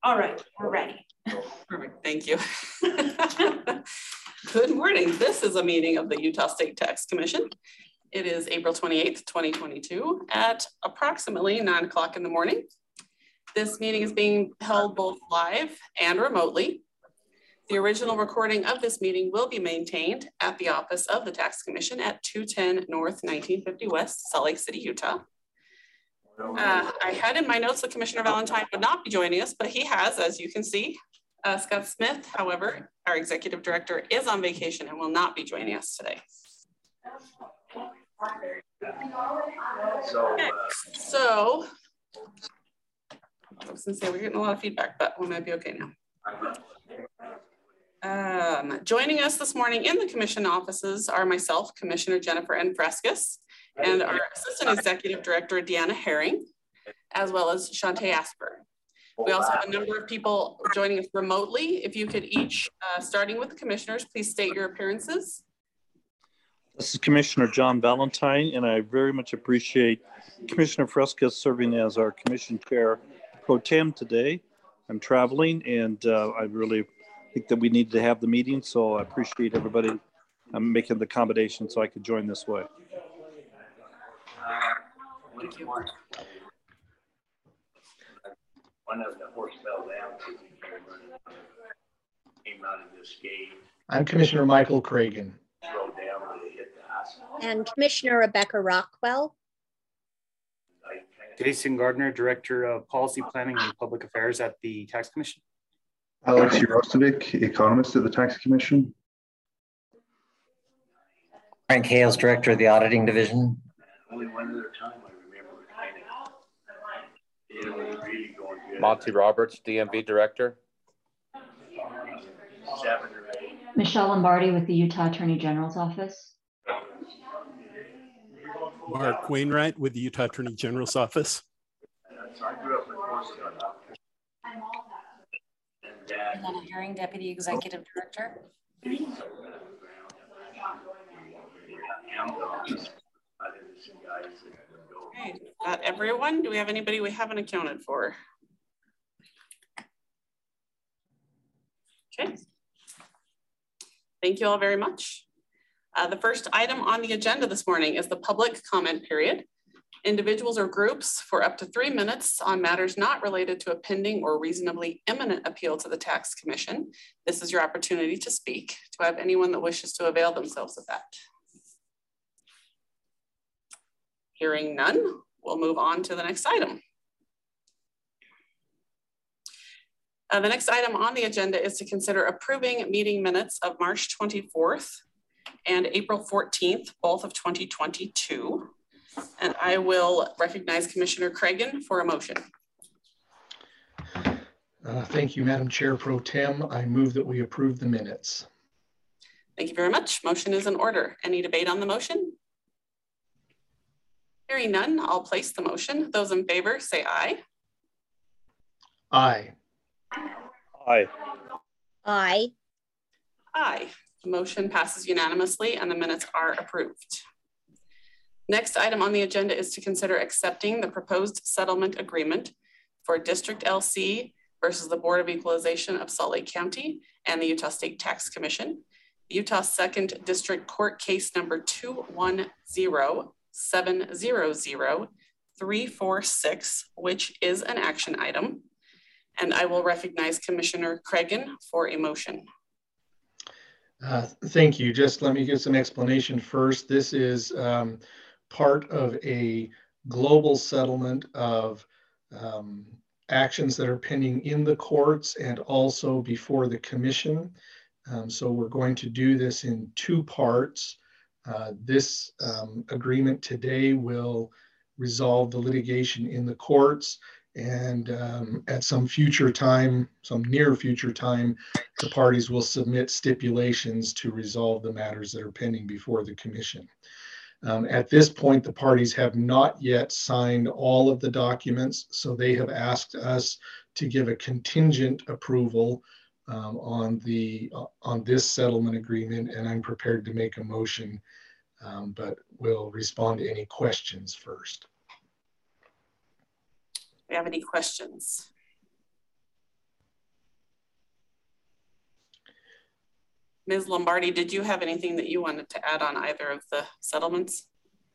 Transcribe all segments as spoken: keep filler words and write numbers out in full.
All right, we're ready. Perfect, thank you. Good morning. This is a meeting of the Utah State Tax Commission. It is April twenty-eighth, twenty twenty-two at approximately nine o'clock in the morning. This meeting is being held both live and remotely. The original recording of this meeting will be maintained at the office of the Tax Commission at two ten North nineteen fifty West, Salt Lake City, Utah. Uh, I had in my notes that Commissioner Valentine would not be joining us, but he has, as you can see. Uh, Scott Smith, however, our executive director, is on vacation and will not be joining us today. Okay. So, I was gonna say we're getting a lot of feedback, but we might be okay now. Um, joining us this morning in the commission offices are myself, Commissioner Jennifer N. Frescus, and our Assistant Executive Director, Deanna Herring, as well as Shantae Asper. We also have a number of people joining us remotely. If you could each, uh, starting with the commissioners, please state your appearances. This is Commissioner John Valentine, and I very much appreciate Commissioner Frescus serving as our commission chair pro tem today. I'm traveling, and uh, I really think that we need to have the meeting, so I appreciate everybody um, making the accommodation so I could join this way. Thank you. One of the horse fell down. Came out of this gate. I'm Commissioner Michael Cragen. Slowed down when they hit the asphalt. And Commissioner Rebecca Rockwell. Jason Gardner, Director of Policy Planning and Public Affairs at the Tax Commission. Alex Urosevic, Economist at the Tax Commission. Frank Hales, Director of the Auditing Division. Only one other time I remember kind of it was really going good. Monty Roberts, D M V Director. Seven or eight. Michelle Lombardi with the Utah Attorney General's Office. Mark Wainwright with the Utah Attorney General's Office. So I grew up in Horsefield. Deanna Herring, Deputy Executive Director. Okay, got everyone? Do we have anybody we haven't accounted for? Okay. Thank you all very much. Uh, the first item on the agenda this morning is the public comment period. Individuals or groups for up to three minutes on matters not related to a pending or reasonably imminent appeal to the Tax Commission. This is your opportunity to speak. Do I have anyone that wishes to avail themselves of that? Hearing none, we'll move on to the next item. Uh, the next item on the agenda is to consider approving meeting minutes of March twenty-fourth and April fourteenth, both of twenty twenty-two. And I will recognize Commissioner Cragen for a motion. Uh, thank you, Madam Chair Pro Tem. I move that we approve the minutes. Thank you very much. Motion is in order. Any debate on the motion? Hearing none, I'll place the motion. Those in favor say aye. Aye. Aye. Aye. Aye. The motion passes unanimously and the minutes are approved. Next item on the agenda is to consider accepting the proposed settlement agreement for District L C versus the Board of Equalization of Salt Lake County and the Utah State Tax Commission. The Utah Second District Court case number two one zero seven zero zero three four six, which is an action item. And I will recognize Commissioner Cragen for a motion. Uh, thank you. Just let me give some explanation first. This is um, part of a global settlement of um, actions that are pending in the courts and also before the commission. Um, so we're going to do this in two parts. Uh, this um, agreement today will resolve the litigation in the courts, and um, at some future time, some near future time, the parties will submit stipulations to resolve the matters that are pending before the commission. Um, at this point, the parties have not yet signed all of the documents, so they have asked us to give a contingent approval um, on the uh, on this settlement agreement, and I'm prepared to make a motion, um, but we'll respond to any questions first. Do we have any questions? Miz Lombardi, did you have anything that you wanted to add on either of the settlements?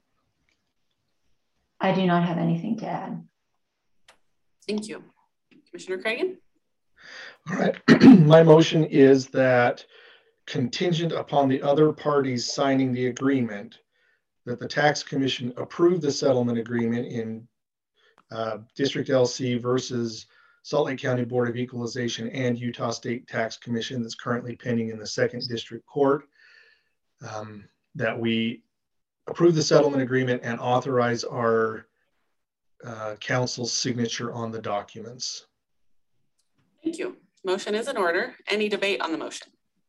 I do not have anything to add. Thank you. Commissioner Cragen? All right. My motion is that contingent upon the other parties signing the agreement, that the tax commission approve the settlement agreement in uh, District L C versus Salt Lake County Board of Equalization and Utah State Tax Commission that's currently pending in the second district court. Um, that we approve the settlement agreement and authorize our uh, council's signature on the documents. Thank you. Motion is in order. Any debate on the motion?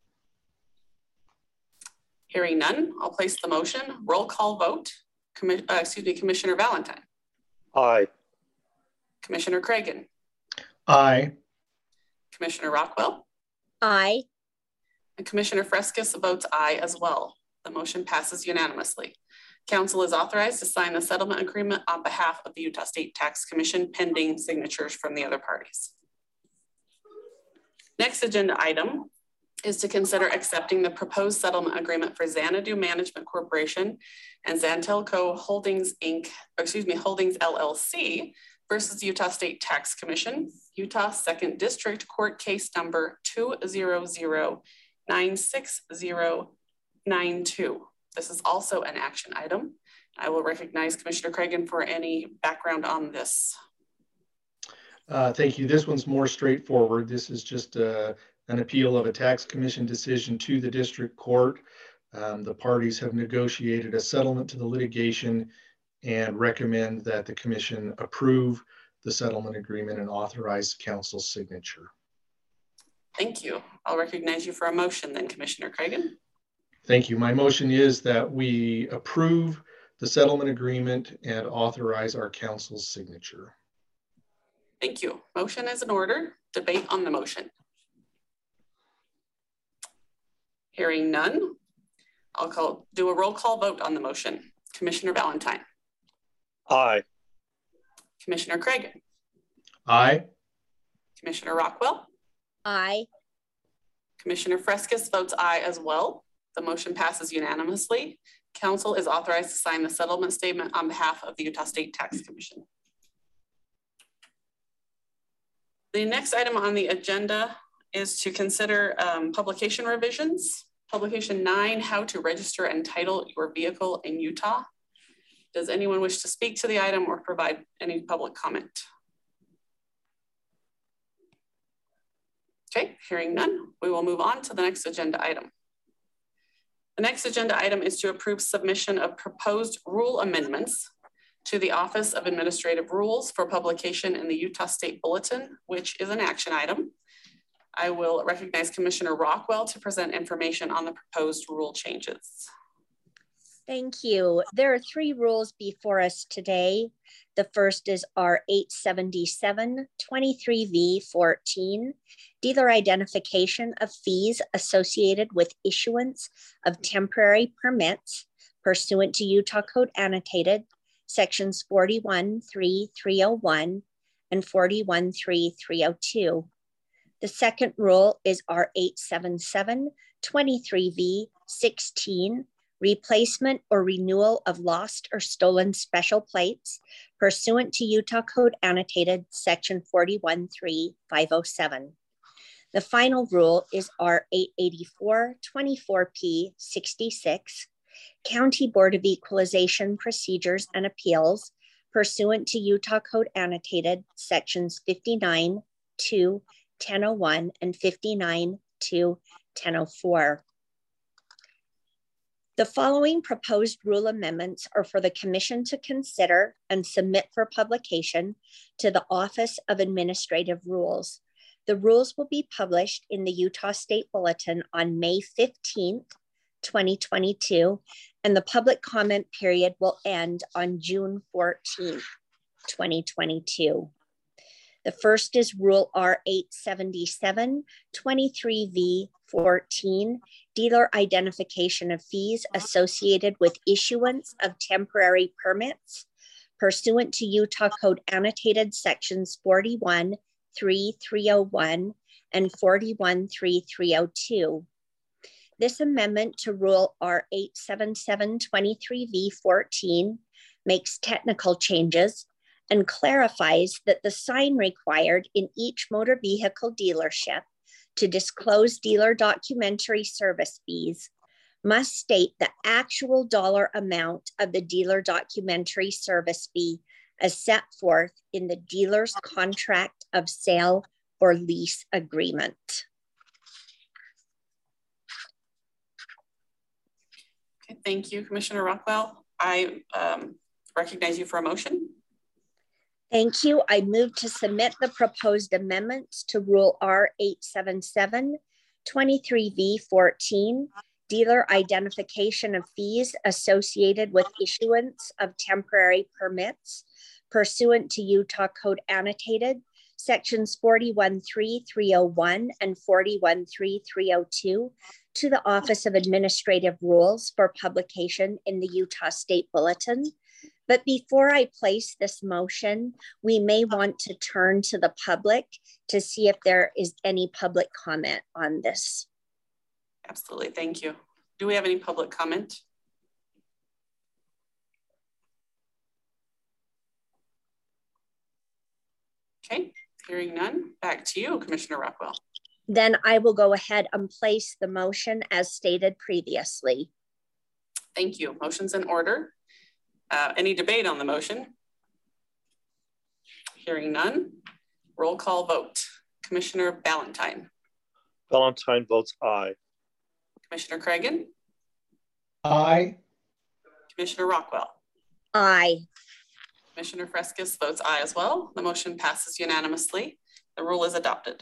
Hearing none, I'll place the motion. Roll call vote. Commi uh, excuse me, Commissioner Valentine. Aye. Commissioner Cragen. Aye. Commissioner Rockwell. Aye. And Commissioner Frescus votes aye as well. The motion passes unanimously. Council is authorized to sign the settlement agreement on behalf of the Utah State Tax Commission pending signatures from the other parties. Next agenda item is to consider accepting the proposed settlement agreement for Xanadu Management Corporation and Zantelco Holdings Incorporated, excuse me, Holdings L L C versus Utah State Tax Commission, Utah Second District Court Case Number two zero zero nine six zero nine two. This is also an action item. I will recognize Commissioner Cragen for any background on this. Uh, thank you. This one's more straightforward. This is just uh, an appeal of a tax commission decision to the district court. Um, the parties have negotiated a settlement to the litigation and recommend that the commission approve the settlement agreement and authorize council's signature. Thank you. I'll recognize you for a motion then, Commissioner Cragen. Thank you. My motion is that we approve the settlement agreement and authorize our council's signature. Thank you. Motion is in order. Debate on the motion. Hearing none, I'll call, do a roll call vote on the motion. Commissioner Valentine. Aye. Commissioner Cragen. Aye. Commissioner Rockwell. Aye. Commissioner Frescus votes aye as well. The motion passes unanimously. Council is authorized to sign the settlement statement on behalf of the Utah State Tax Commission. The next item on the agenda is to consider um, publication revisions. Publication nine, how to register and title your vehicle in Utah. Does anyone wish to speak to the item or provide any public comment? Okay, hearing none, we will move on to the next agenda item. The next agenda item is to approve submission of proposed rule amendments to the Office of Administrative Rules for publication in the Utah State Bulletin, which is an action item. I will recognize Commissioner Rockwell to present information on the proposed rule changes. Thank you. There are three rules before us today. The first is R eight seventy-seven twenty-three V fourteen, dealer identification of fees associated with issuance of temporary permits pursuant to Utah Code Annotated, sections forty-one three three oh one and forty-one three three oh two. The second rule is R eight seventy-seven twenty-three V sixteen, replacement or renewal of lost or stolen special plates pursuant to Utah Code Annotated, section forty-one three five oh seven. The final rule is R eight eighty-four twenty-four P sixty-six, County Board of Equalization Procedures and Appeals pursuant to Utah Code Annotated, sections fifty-nine two ten oh one and fifty-nine two ten oh four. The following proposed rule amendments are for the Commission to consider and submit for publication to the Office of Administrative Rules. The rules will be published in the Utah State Bulletin on May fifteenth, twenty twenty-two, and the public comment period will end on June fourteenth, twenty twenty-two. The first is Rule R eight seventy-seven twenty-three V fourteen, dealer identification of fees associated with issuance of temporary permits pursuant to Utah Code Annotated sections forty-one three three oh one and forty-one three three oh two. This amendment to Rule R eight seventy-seven twenty-three V fourteen makes technical changes and clarifies that the sign required in each motor vehicle dealership to disclose dealer documentary service fees must state the actual dollar amount of the dealer documentary service fee as set forth in the dealer's contract of sale or lease agreement. Okay, thank you, Commissioner Rockwell. I um, recognize you for a motion. Thank you. I move to submit the proposed amendments to Rule R eight seventy-seven twenty-three V fourteen, dealer identification of fees associated with issuance of temporary permits pursuant to Utah Code Annotated, sections forty-one three three oh one and forty-one three three oh two, to the Office of Administrative Rules for publication in the Utah State Bulletin. But before I place this motion, we may want to turn to the public to see if there is any public comment on this. Absolutely, thank you. Do we have any public comment? Okay, hearing none, back to you, Commissioner Rockwell. Then I will go ahead and place the motion as stated previously. Thank you. Motion's in order. Uh, any debate on the motion? Hearing none. Roll call vote. Commissioner Ballantyne. Ballantyne votes aye. Commissioner Cregan. Aye. Commissioner Rockwell. Aye. Commissioner Frescus votes aye as well. The motion passes unanimously. The rule is adopted.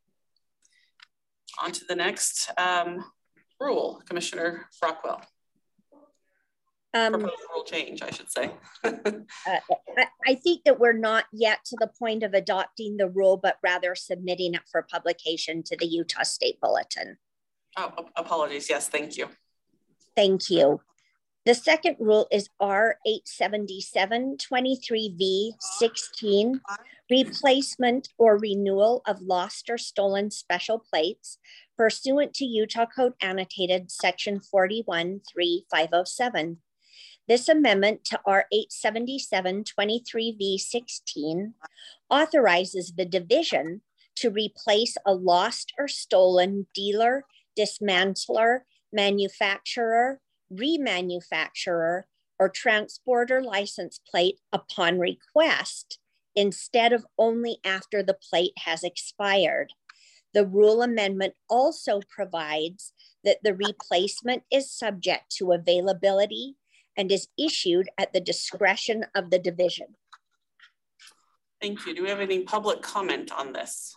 On to the next um, rule, Commissioner Rockwell. Um, Proposed rule change, I should say. uh, I, I think that we're not yet to the point of adopting the rule, but rather submitting it for publication to the Utah State Bulletin. Oh, apologies. Yes, thank you. Thank you. The second rule is R eight seventy-seven twenty-three V sixteen, replacement or renewal of lost or stolen special plates pursuant to Utah Code Annotated section forty-one three five oh seven. This amendment to R eight seventy-seven twenty-three V sixteen authorizes the division to replace a lost or stolen dealer, dismantler, manufacturer, remanufacturer, or transporter license plate upon request instead of only after the plate has expired. The rule amendment also provides that the replacement is subject to availability and is issued at the discretion of the division. Thank you. Do we have any public comment on this?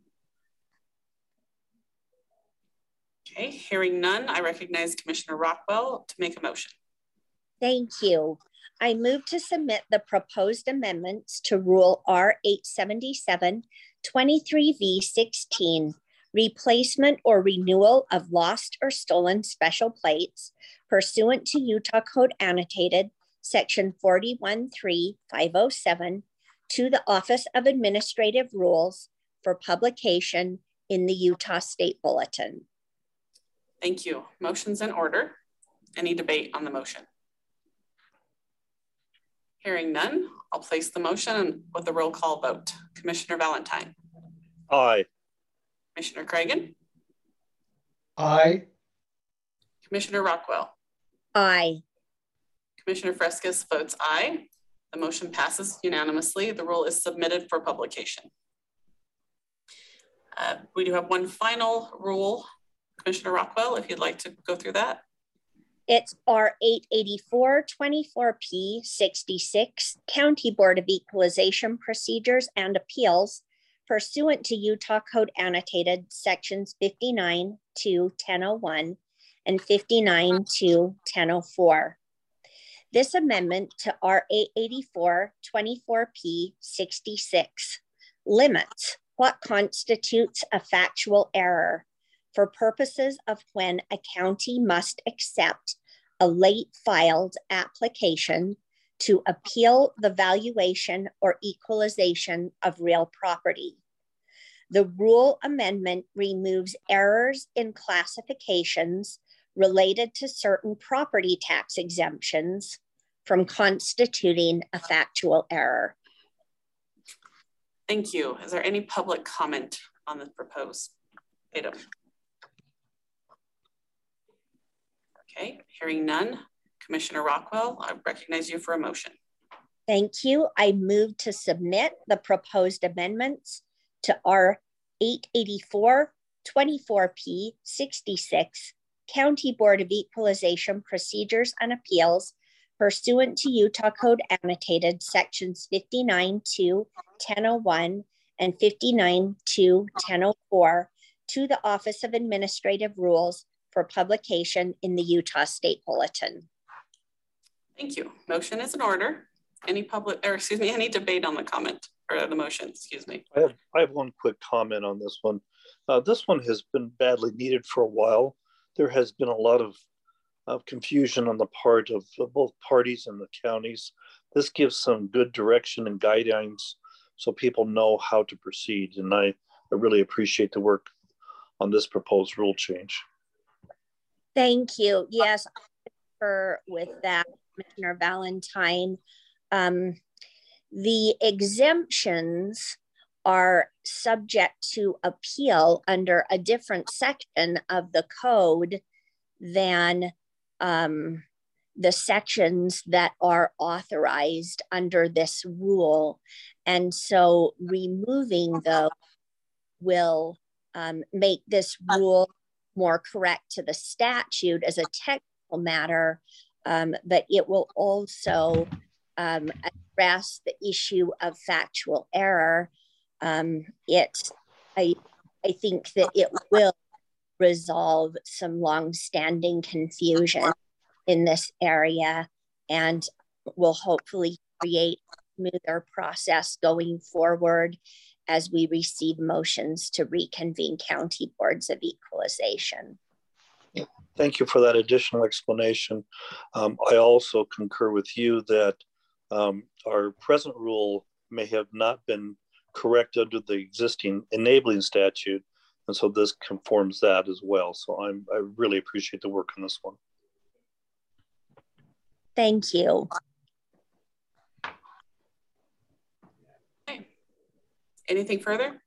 Okay, hearing none, I recognize Commissioner Rockwell to make a motion. Thank you. I move to submit the proposed amendments to Rule R eight seventy-seven twenty-three V sixteen, replacement or renewal of lost or stolen special plates pursuant to Utah Code Annotated section forty-one three five oh seven to the Office of Administrative Rules for publication in the Utah State Bulletin. Thank you. Motion's in order. Any debate on the motion? Hearing none, I'll place the motion with a roll call vote. Commissioner Ballantyne. Aye. Commissioner Cregan. Aye. Commissioner Rockwell. Aye. Commissioner Frescus votes aye. The motion passes unanimously. The rule is submitted for publication. Uh, we do have one final rule. Commissioner Rockwell, if you'd like to go through that. It's R eight eighty-four twenty-four P sixty-six, County Board of Equalization Procedures and Appeals pursuant to Utah Code Annotated sections fifty-nine to ten oh one and fifty-nine to ten oh four. This amendment to R eight eighty-four twenty-four P sixty-six limits what constitutes a factual error for purposes of when a county must accept a late filed application to appeal the valuation or equalization of real property. The rule amendment removes errors in classifications related to certain property tax exemptions from constituting a factual error. Thank you. Is there any public comment on the proposed item? Okay, hearing none. Commissioner Rockwell, I recognize you for a motion. Thank you. I move to submit the proposed amendments to R eight eighty-four twenty-four P sixty-six County Board of Equalization Procedures and Appeals pursuant to Utah Code Annotated Sections fifty-nine to ten oh one and fifty-nine to ten oh four to the Office of Administrative Rules for publication in the Utah State Bulletin. Thank you. Motion is in order. Any public, or excuse me, any debate on the comment or the motion, excuse me. I have, I have one quick comment on this one. Uh, this one has been badly needed for a while. There has been a lot of, of confusion on the part of, of both parties and the counties. This gives some good direction and guidelines so people know how to proceed. And I, I really appreciate the work on this proposed rule change. Thank you. Yes, I concur with that, Commissioner Valentine. Um, the exemptions are subject to appeal under a different section of the code than um, the sections that are authorized under this rule. And so removing those will um, make this rule more correct to the statute as a technical matter, um, but it will also um, address the issue of factual error. Um, it, I, I think that it will resolve some long-standing confusion in this area and will hopefully create a smoother process going forward as we receive motions to reconvene county boards of equalization. Thank you for that additional explanation. Um, I also concur with you that um, our present rule may have not been correct under the existing enabling statute. And so this conforms that as well. So I'm, I really appreciate the work on this one. Thank you. Okay. Anything further?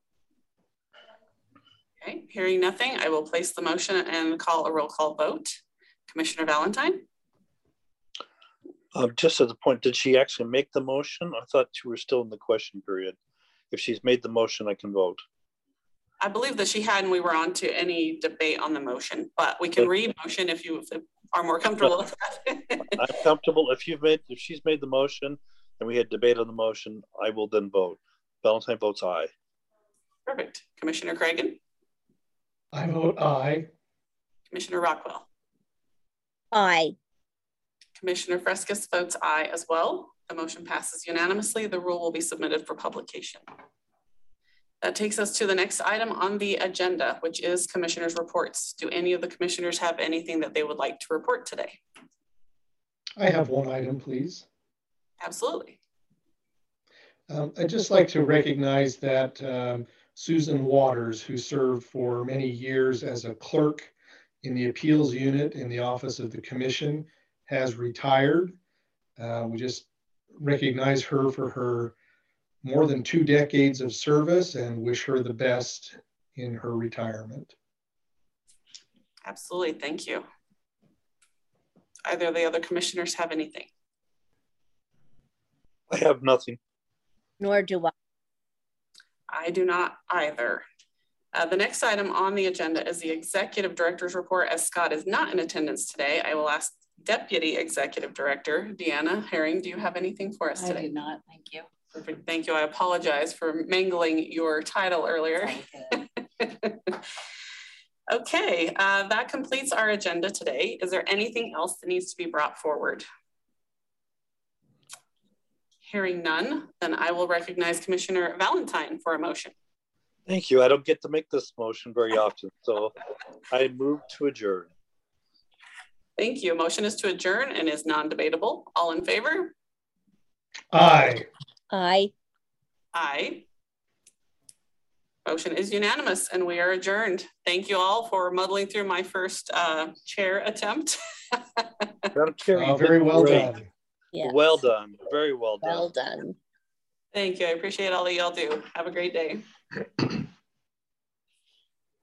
Okay, hearing nothing, I will place the motion and call a roll call vote. Commissioner Valentine? Um, just at the point, did she actually make the motion? I thought you were still in the question period. If she's made the motion, I can vote. I believe that she had, and we were on to any debate on the motion, but we can re-motion if you are more comfortable with that. I'm comfortable. If you've made, if she's made the motion and we had debate on the motion, I will then vote. Valentine votes aye. Perfect. Commissioner Cragen? I vote aye. Commissioner Rockwell? Aye. Commissioner Frescas votes aye as well. The motion passes unanimously. The rule will be submitted for publication. That takes us to the next item on the agenda, which is commissioners' reports. Do any of the commissioners have anything that they would like to report today? I have one item, please. Absolutely. Um, I'd just like to recognize that um, Susan Waters, who served for many years as a clerk in the appeals unit in the office of the commission, has retired. Uh, we just recognize her for her more than two decades of service and wish her the best in her retirement. Absolutely, thank you. Either of the other commissioners have anything? I have nothing. Nor do I. I do not either. Uh, the next item on the agenda is the executive director's report. As Scott is not in attendance today, I will ask Deputy Executive Director Deanna Herring, do you have anything for us today? I do not, thank you. Perfect, thank you. I apologize for mangling your title earlier. Okay, uh, that completes our agenda today. Is there anything else that needs to be brought forward? Hearing none, then I will recognize Commissioner Valentine for a motion. Thank you. I don't get to make this motion very often, so I move to adjourn. Thank you. Motion is to adjourn and is non-debatable. All in favor? Aye. Aye. Aye. Motion is unanimous and we are adjourned. Thank you all for muddling through my first uh, chair attempt. Madam Chair, Oh, you very did well great. done. Yes. Well done. Very well done. Well done. Thank you. I appreciate all that y'all do. Have a great day.